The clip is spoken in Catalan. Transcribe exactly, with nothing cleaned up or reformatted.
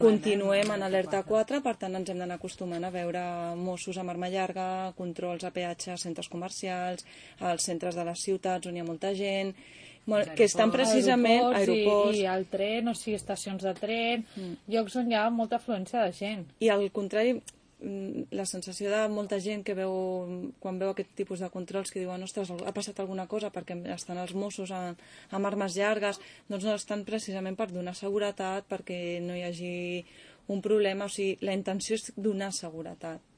continuem en alerta quatre, per tant ens hem d'anar acostumant a veure Mossos amb arma llarga, controls a peatge, centres comercials, als centres de les ciutats on hi ha molta gent, que estan precisament aeroports i al tren, o sigui, estacions de tren, llocs on hi ha molta afluència de gent. I al contrari, la sensació de molta gent que veu, quan veu aquest tipus de controls, que diuen, ostres, ha passat alguna cosa perquè estan els Mossos amb, amb armes llargues, doncs no estan precisament per donar seguretat, perquè no hi hagi un problema, o sigui, la intenció és donar seguretat.